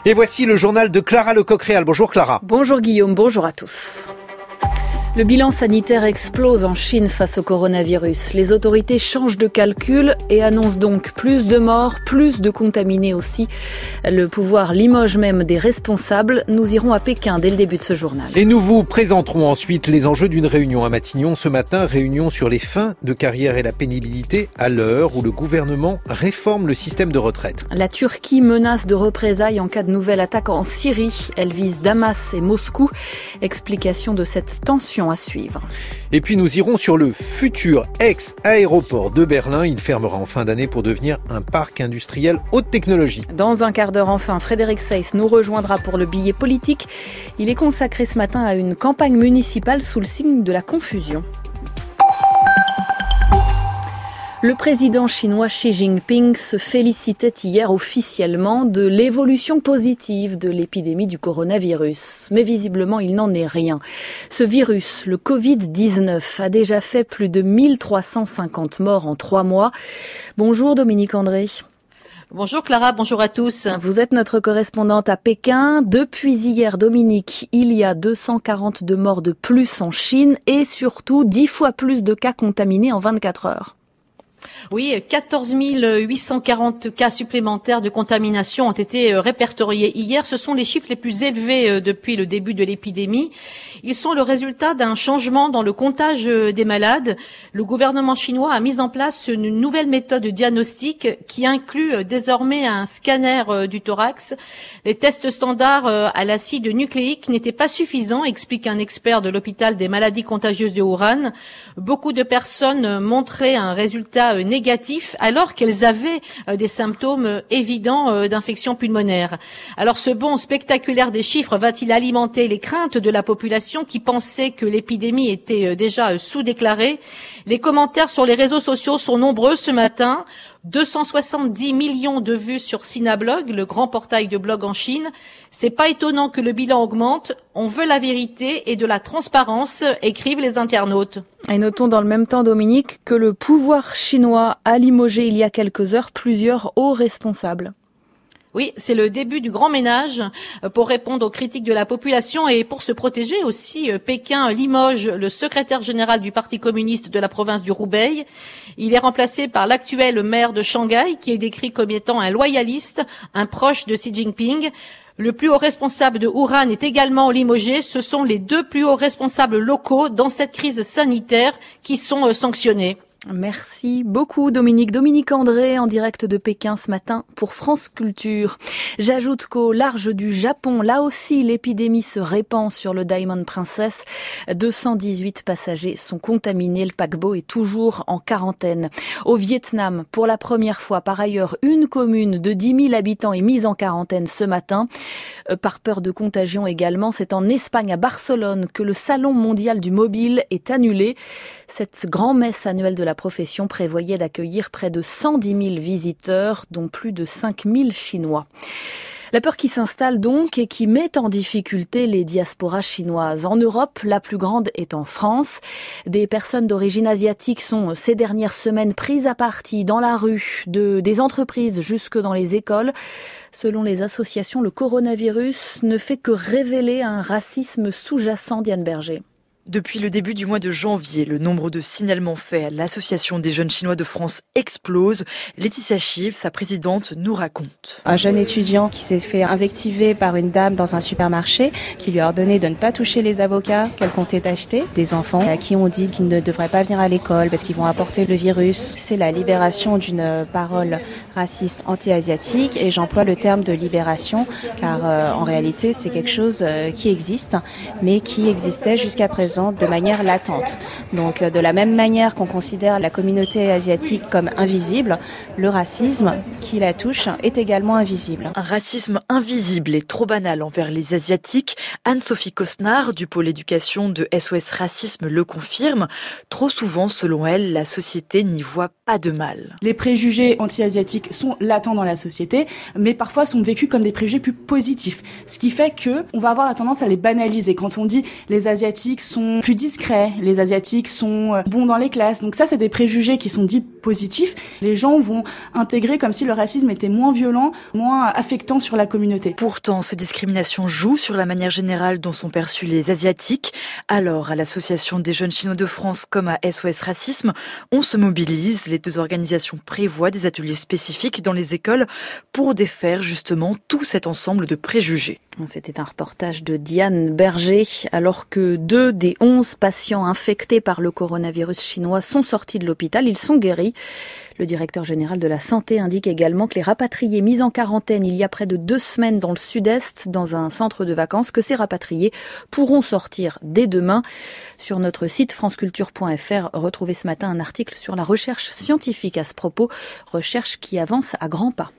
Et voici le journal de Clara Lecoq-Réal. Bonjour Clara. Bonjour Guillaume, bonjour à tous. Le bilan sanitaire explose en Chine face au coronavirus. Les autorités changent de calcul et annoncent donc plus de morts, plus de contaminés aussi. Le pouvoir limoge même des responsables. Nous irons à Pékin dès le début de ce journal. Et nous vous présenterons ensuite les enjeux d'une réunion à Matignon ce matin. Réunion sur les fins de carrière et la pénibilité à l'heure où le gouvernement réforme le système de retraite. La Turquie menace de représailles en cas de nouvelle attaque en Syrie. Elle vise Damas et Moscou. Explication de cette tension à suivre. Et puis nous irons sur le futur ex-aéroport de Berlin. Il fermera en fin d'année pour devenir un parc industriel haute technologie. Dans un quart d'heure enfin, Frédéric Seyss nous rejoindra pour le billet politique. Il est consacré ce matin à une campagne municipale sous le signe de la confusion. Le président chinois Xi Jinping se félicitait hier officiellement de l'évolution positive de l'épidémie du coronavirus. Mais visiblement, il n'en est rien. Ce virus, le Covid-19, a déjà fait plus de 1350 morts en 3 mois. Bonjour Dominique André. Bonjour Clara, bonjour à tous. Vous êtes notre correspondante à Pékin. Depuis hier, Dominique, il y a 242 morts de plus en Chine et surtout 10 fois plus de cas contaminés en 24 heures. Oui, 14 840 cas supplémentaires de contamination ont été répertoriés hier. Ce sont les chiffres les plus élevés depuis le début de l'épidémie. Ils sont le résultat d'un changement dans le comptage des malades. Le gouvernement chinois a mis en place une nouvelle méthode de diagnostic qui inclut désormais un scanner du thorax. Les tests standards à l'acide nucléique n'étaient pas suffisants, explique un expert de l'hôpital des maladies contagieuses de Wuhan. Beaucoup de personnes montraient un résultat négatifs alors qu'elles avaient des symptômes évidents d'infection pulmonaire. Alors ce bond spectaculaire des chiffres va-t-il alimenter les craintes de la population qui pensait que l'épidémie était déjà sous-déclarée? Les commentaires sur les réseaux sociaux sont nombreux ce matin. 270 millions de vues sur Sinablog, le grand portail de blog en Chine. C'est pas étonnant que le bilan augmente. On veut la vérité et de la transparence, écrivent les internautes. Et notons dans le même temps, Dominique, que le pouvoir chinois a limogé il y a quelques heures plusieurs hauts responsables. Oui, c'est le début du grand ménage pour répondre aux critiques de la population et pour se protéger aussi. Pékin limoge le secrétaire général du Parti communiste de la province du Hubei. Il est remplacé par l'actuel maire de Shanghai qui est décrit comme étant un loyaliste, un proche de Xi Jinping. Le plus haut responsable de Wuhan est également limogé. Ce sont les 2 plus hauts responsables locaux dans cette crise sanitaire qui sont sanctionnés. Merci beaucoup Dominique. Dominique André en direct de Pékin ce matin pour France Culture. J'ajoute qu'au large du Japon, là aussi l'épidémie se répand sur le Diamond Princess. 218 passagers sont contaminés. Le paquebot est toujours en quarantaine. Au Vietnam, pour la première fois par ailleurs, une commune de 10 000 habitants est mise en quarantaine ce matin. Par peur de contagion également, c'est en Espagne, à Barcelone, que le Salon mondial du mobile est annulé. Cette grand-messe annuelle de la profession prévoyait d'accueillir près de 110 000 visiteurs, dont plus de 5 000 Chinois. La peur qui s'installe donc et qui met en difficulté les diasporas chinoises. En Europe, la plus grande est en France. Des personnes d'origine asiatique sont ces dernières semaines prises à partie dans la rue, des entreprises jusque dans les écoles. Selon les associations, le coronavirus ne fait que révéler un racisme sous-jacent, Diane Berger. Depuis le début du mois de janvier, le nombre de signalements faits à l'Association des jeunes chinois de France explose. Laetitia Chive, sa présidente, nous raconte. Un jeune étudiant qui s'est fait invectiver par une dame dans un supermarché qui lui a ordonné de ne pas toucher les avocats qu'elle comptait acheter. Des enfants à qui on dit qu'ils ne devraient pas venir à l'école parce qu'ils vont apporter le virus. C'est la libération d'une parole raciste anti-asiatique et j'emploie le terme de libération car en réalité c'est quelque chose qui existe mais qui existait jusqu'à présent de manière latente. Donc de la même manière qu'on considère la communauté asiatique comme invisible, le racisme qui la touche est également invisible. Un racisme invisible et trop banal envers les Asiatiques. Anne-Sophie Cosnard du pôle éducation de SOS Racisme le confirme. Trop souvent, selon elle, la société n'y voit pas de mal. Les préjugés anti-asiatiques sont latents dans la société, mais parfois sont vécus comme des préjugés plus positifs. Ce qui fait que on va avoir la tendance à les banaliser. Quand on dit les Asiatiques sont sont plus discrets, les Asiatiques sont bons dans les classes. Donc ça, c'est des préjugés qui sont dits positifs. Les gens vont intégrer comme si le racisme était moins violent, moins affectant sur la communauté. Pourtant, ces discriminations jouent sur la manière générale dont sont perçus les Asiatiques. Alors, à l'Association des jeunes Chinois de France comme à SOS Racisme, on se mobilise. Les deux organisations prévoient des ateliers spécifiques dans les écoles pour défaire justement tout cet ensemble de préjugés. C'était un reportage de Diane Berger. Alors que 2 des 11 patients infectés par le coronavirus chinois sont sortis de l'hôpital, ils sont guéris. Le directeur général de la Santé indique également que les rapatriés mis en quarantaine il y a près de 2 semaines dans le sud-est, dans un centre de vacances, que ces rapatriés pourront sortir dès demain. Sur notre site franceculture.fr, retrouvez ce matin un article sur la recherche scientifique à ce propos, recherche qui avance à grands pas.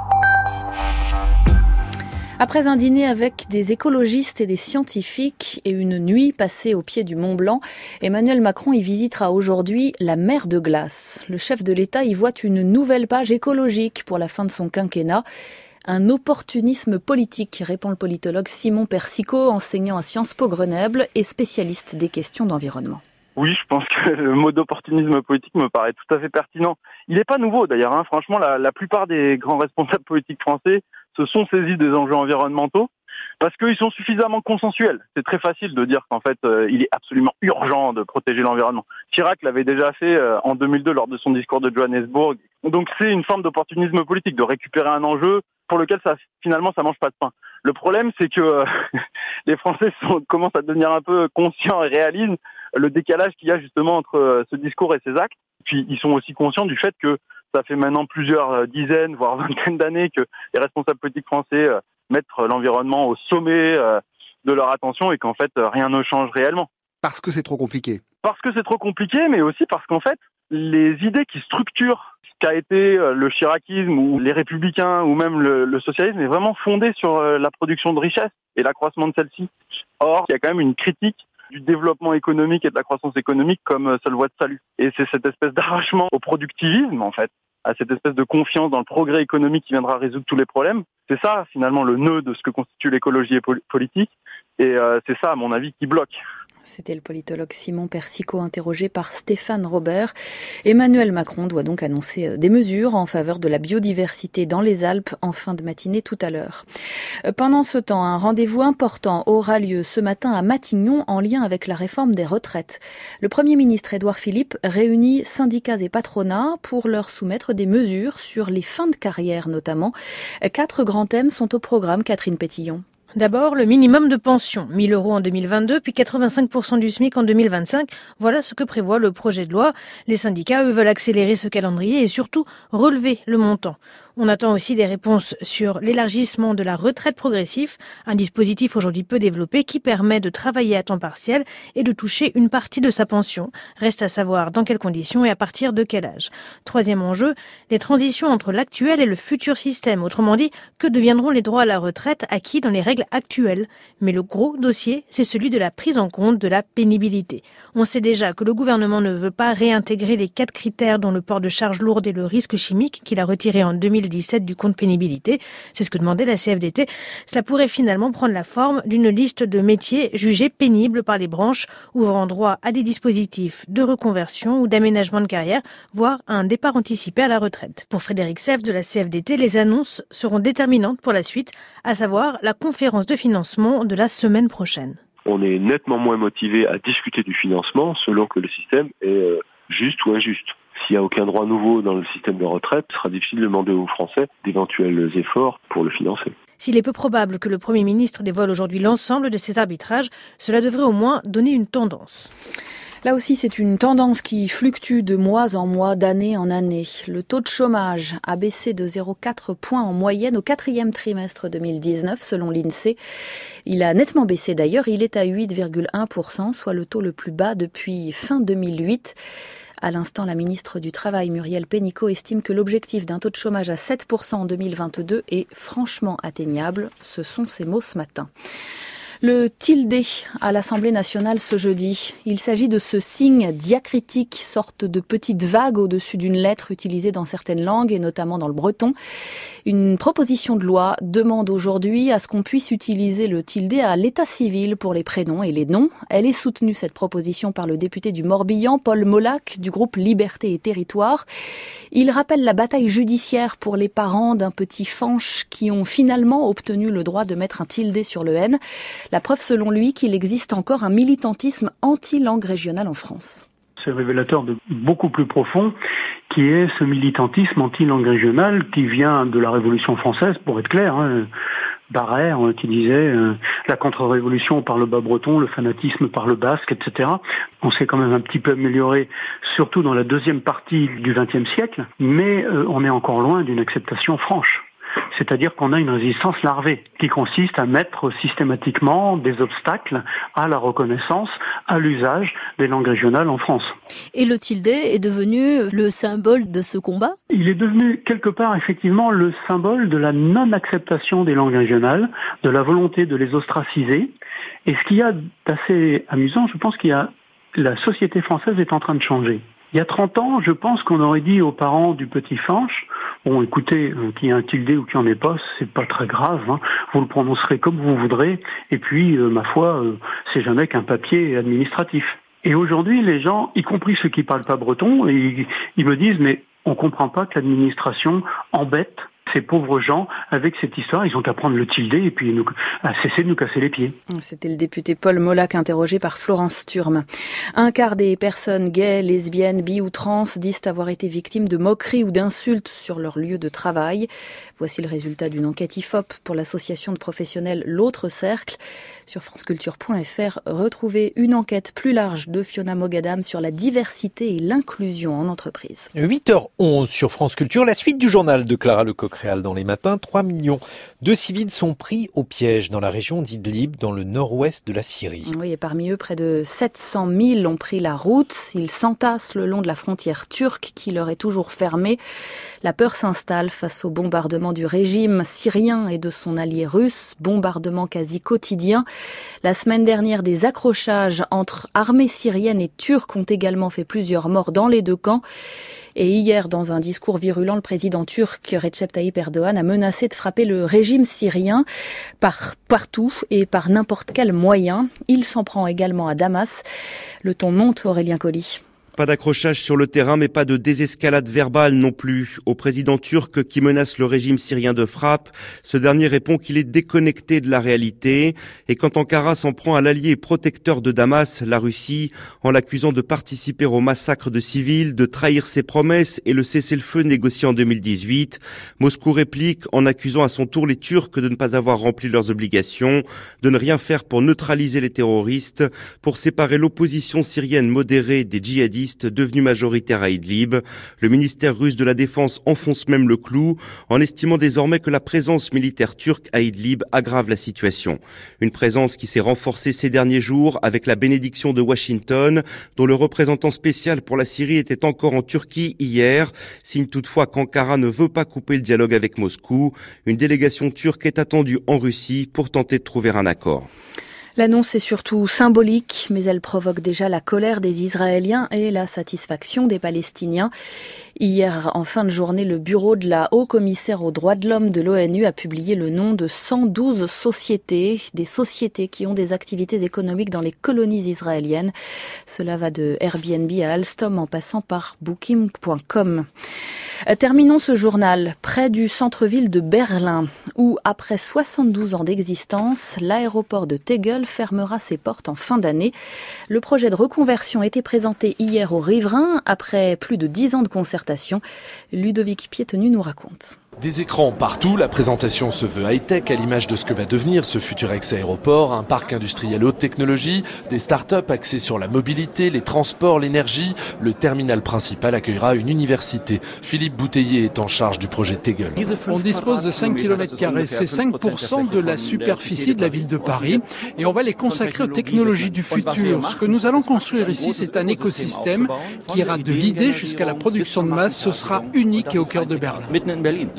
Après un dîner avec des écologistes et des scientifiques et une nuit passée au pied du Mont Blanc, Emmanuel Macron y visitera aujourd'hui la mer de glace. Le chef de l'État y voit une nouvelle page écologique pour la fin de son quinquennat. Un opportunisme politique, répond le politologue Simon Persicot, enseignant à Sciences Po Grenoble et spécialiste des questions d'environnement. Oui, je pense que le mot d'opportunisme politique me paraît tout à fait pertinent. Il n'est pas nouveau d'ailleurs, franchement, la plupart des grands responsables politiques français se sont saisis des enjeux environnementaux parce qu'ils sont suffisamment consensuels. C'est très facile de dire qu'en fait, il est absolument urgent de protéger l'environnement. Chirac l'avait déjà fait en 2002 lors de son discours de Johannesburg. Donc c'est une forme d'opportunisme politique, de récupérer un enjeu pour lequel finalement ça mange pas de pain. Le problème, c'est que les Français commencent à devenir un peu conscients et réalisent le décalage qu'il y a justement entre ce discours et ses actes. Puis ils sont aussi conscients du fait que ça fait maintenant plusieurs dizaines, voire vingtaines d'années que les responsables politiques français mettent l'environnement au sommet de leur attention et qu'en fait rien ne change réellement. Parce que c'est trop compliqué. Parce que c'est trop compliqué, mais aussi parce qu'en fait, les idées qui structurent ce qu'a été le chiracisme ou les républicains ou même le socialisme est vraiment fondé sur la production de richesse et l'accroissement de celle-ci. Or, il y a quand même une critique du développement économique et de la croissance économique comme seule voie de salut. Et c'est cette espèce d'arrachement au productivisme, en fait, à cette espèce de confiance dans le progrès économique qui viendra résoudre tous les problèmes. C'est ça, finalement, le nœud de ce que constitue l'écologie politique. Et c'est ça, à mon avis, qui bloque. C'était le politologue Simon Persicot interrogé par Stéphane Robert. Emmanuel Macron doit donc annoncer des mesures en faveur de la biodiversité dans les Alpes en fin de matinée tout à l'heure. Pendant ce temps, un rendez-vous important aura lieu ce matin à Matignon en lien avec la réforme des retraites. Le Premier ministre Édouard Philippe réunit syndicats et patronats pour leur soumettre des mesures sur les fins de carrière notamment. 4 grands thèmes sont au programme, Catherine Pétillon. D'abord, le minimum de pension, 1 000 € en 2022, puis 85% du SMIC en 2025. Voilà ce que prévoit le projet de loi. Les syndicats, eux, veulent accélérer ce calendrier et surtout relever le montant. On attend aussi des réponses sur l'élargissement de la retraite progressive, un dispositif aujourd'hui peu développé qui permet de travailler à temps partiel et de toucher une partie de sa pension. Reste à savoir dans quelles conditions et à partir de quel âge. Troisième enjeu, les transitions entre l'actuel et le futur système. Autrement dit, que deviendront les droits à la retraite acquis dans les règles actuelles. Mais le gros dossier, c'est celui de la prise en compte de la pénibilité. On sait déjà que le gouvernement ne veut pas réintégrer les 4 critères dont le port de charges lourdes et le risque chimique qu'il a retiré en 2017 du compte pénibilité. C'est ce que demandait la CFDT. Cela pourrait finalement prendre la forme d'une liste de métiers jugés pénibles par les branches, ouvrant droit à des dispositifs de reconversion ou d'aménagement de carrière, voire à un départ anticipé à la retraite. Pour Frédéric Sèvres de la CFDT, les annonces seront déterminantes pour la suite, à savoir la conférence de financement de la semaine prochaine. On est nettement moins motivé à discuter du financement selon que le système est juste ou injuste. S'il n'y a aucun droit nouveau dans le système de retraite, ce sera difficile de demander aux Français d'éventuels efforts pour le financer. S'il est peu probable que le Premier ministre dévoile aujourd'hui l'ensemble de ces arbitrages, cela devrait au moins donner une tendance. Là aussi, c'est une tendance qui fluctue de mois en mois, d'année en année. Le taux de chômage a baissé de 0,4 points en moyenne au 4e trimestre 2019, selon l'INSEE. Il a nettement baissé d'ailleurs, il est à 8,1%, soit le taux le plus bas depuis fin 2008. À l'instant, la ministre du Travail, Muriel Pénicaud, estime que l'objectif d'un taux de chômage à 7% en 2022 est franchement atteignable. Ce sont ses mots ce matin. Le tilde à l'Assemblée nationale ce jeudi. Il s'agit de ce signe diacritique, sorte de petite vague au-dessus d'une lettre utilisée dans certaines langues et notamment dans le breton. Une proposition de loi demande aujourd'hui à ce qu'on puisse utiliser le tilde à l'état civil pour les prénoms et les noms. Elle est soutenue, cette proposition, par le député du Morbihan, Paul Molac, du groupe Liberté et Territoire. Il rappelle la bataille judiciaire pour les parents d'un petit Fanche qui ont finalement obtenu le droit de mettre un tilde sur le N. La preuve, selon lui, qu'il existe encore un militantisme anti-langue régionale en France. C'est révélateur de beaucoup plus profond, qui est ce militantisme anti-langue régionale qui vient de la Révolution française, pour être clair. Barrère qui disait la contre-révolution par le bas breton, le fanatisme par le basque, etc. On s'est quand même un petit peu amélioré, surtout dans la deuxième partie du XXe siècle, mais on est encore loin d'une acceptation franche. C'est-à-dire qu'on a une résistance larvée qui consiste à mettre systématiquement des obstacles à la reconnaissance, à l'usage des langues régionales en France. Et le tilde est devenu le symbole de ce combat ? Il est devenu quelque part effectivement le symbole de la non-acceptation des langues régionales, de la volonté de les ostraciser. Et ce qu'il y a d'assez amusant, je pense la société française est en train de changer. Il y a 30 ans, je pense qu'on aurait dit aux parents du petit Fanche, bon, écoutez, qu'il y ait un tilde ou qu'il n'y en ait pas, c'est pas très grave, vous le prononcerez comme vous voudrez, et puis, ma foi, c'est jamais qu'un papier administratif. Et aujourd'hui, les gens, y compris ceux qui parlent pas breton, ils me disent, mais on comprend pas que l'administration embête ces pauvres gens avec cette histoire. Ils ont qu'à prendre le tilde et puis cesser de nous casser les pieds. C'était le député Paul Molac, interrogé par Florence Turme. Un quart des personnes gays, lesbiennes, bi ou trans disent avoir été victimes de moqueries ou d'insultes sur leur lieu de travail. Voici le résultat d'une enquête IFOP pour l'association de professionnels L'Autre Cercle. Sur franceculture.fr, retrouvez une enquête plus large de Fiona Mogadam sur la diversité et l'inclusion en entreprise. 8h11 sur France Culture, la suite du journal de Clara Lecoq-Réal dans les matins. 3 millions de civils sont pris au piège dans la région d'Idlib, dans le nord-ouest de la Syrie. Oui, et parmi eux, près de 700 000 ont pris la route. Ils s'entassent le long de la frontière turque qui leur est toujours fermée. La peur s'installe face au bombardement du régime syrien et de son allié russe, bombardement quasi quotidien. La semaine dernière, des accrochages entre armées syriennes et turques ont également fait plusieurs morts dans les deux camps. Et hier, dans un discours virulent, le président turc Recep Tayyip Erdogan a menacé de frapper le régime syrien partout et par n'importe quel moyen. Il s'en prend également à Damas. Le ton monte, Aurélien Colli. Pas d'accrochage sur le terrain, mais pas de désescalade verbale non plus. Au président turc qui menace le régime syrien de frappe, ce dernier répond qu'il est déconnecté de la réalité. Et quand Ankara s'en prend à l'allié protecteur de Damas, la Russie, en l'accusant de participer au massacre de civils, de trahir ses promesses et le cessez-le-feu négocié en 2018, Moscou réplique en accusant à son tour les Turcs de ne pas avoir rempli leurs obligations, de ne rien faire pour neutraliser les terroristes, pour séparer l'opposition syrienne modérée des djihadistes devenus majoritaires à Idlib. Le ministère russe de la Défense enfonce même le clou en estimant désormais que la présence militaire turque à Idlib aggrave la situation. Une présence qui s'est renforcée ces derniers jours avec la bénédiction de Washington, dont le représentant spécial pour la Syrie était encore en Turquie hier, signe toutefois qu'Ankara ne veut pas couper le dialogue avec Moscou. Une délégation turque est attendue en Russie pour tenter de trouver un accord. L'annonce est surtout symbolique, mais elle provoque déjà la colère des Israéliens et la satisfaction des Palestiniens. Hier, en fin de journée, le bureau de la haut-commissaire aux droits de l'homme de l'ONU a publié le nom de 112 sociétés, des sociétés qui ont des activités économiques dans les colonies israéliennes. Cela va de Airbnb à Alstom en passant par Booking.com. Terminons ce journal près du centre-ville de Berlin, où après 72 ans d'existence, l'aéroport de Tegel fermera ses portes en fin d'année. Le projet de reconversion a été présenté hier aux riverains après plus de 10 ans de concertation. Ludovic Piétenu nous raconte. Des écrans partout, la présentation se veut high-tech à l'image de ce que va devenir ce futur ex-aéroport, un parc industriel haute technologie, des start-up axées sur la mobilité, les transports, l'énergie. Le terminal principal accueillera une université. Philippe Bouteiller est en charge du projet Tegel. On dispose de 5 km², c'est 5% de la superficie de la ville de Paris et on va les consacrer aux technologies du futur. Ce que nous allons construire ici, c'est un écosystème qui ira de l'idée jusqu'à la production de masse. Ce sera unique et au cœur de Berlin. Les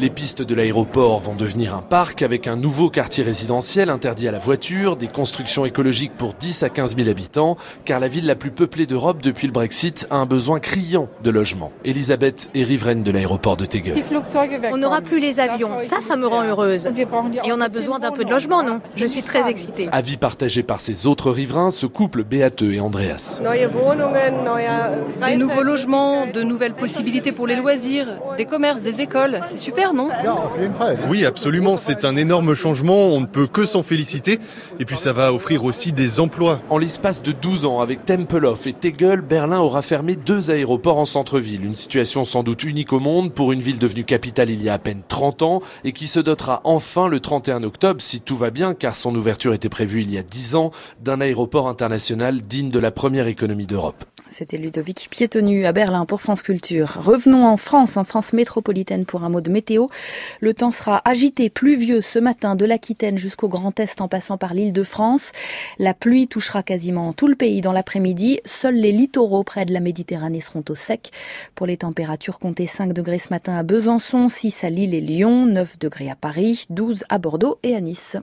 les pistes de l'aéroport vont devenir un parc avec un nouveau quartier résidentiel interdit à la voiture, des constructions écologiques pour 10 à 15 000 habitants, car la ville la plus peuplée d'Europe depuis le Brexit a un besoin criant de logement. Elisabeth est riveraine de l'aéroport de Tegel. On n'aura plus les avions, ça me rend heureuse. Et on a besoin d'un peu de logement, non? Je suis très excitée. Avis partagé par ses autres riverains, ce couple Beate et Andreas. Des nouveaux logements, de nouvelles possibilités pour les loisirs, des commerces, des écoles, c'est super, non? Oui, absolument, c'est un énorme changement, on ne peut que s'en féliciter. Et puis ça va offrir aussi des emplois. En l'espace de 12 ans, avec Tempelhof et Tegel, Berlin aura fermé 2 aéroports en centre-ville. Une situation sans doute unique au monde pour une ville devenue capitale il y a à peine 30 ans et qui se dotera enfin le 31 octobre, si tout va bien, car son ouverture était prévue il y a 10 ans, d'un aéroport international digne de la première économie d'Europe. C'était Ludovic Piétonu à Berlin pour France Culture. Revenons en France métropolitaine pour un mot de météo. Le temps sera agité, pluvieux ce matin de l'Aquitaine jusqu'au Grand Est en passant par l'Île-de-France. La pluie touchera quasiment tout le pays dans l'après-midi. Seuls les littoraux près de la Méditerranée seront au sec. Pour les températures, comptez 5 degrés ce matin à Besançon, 6 à Lille et Lyon, 9 degrés à Paris, 12 à Bordeaux et à Nice.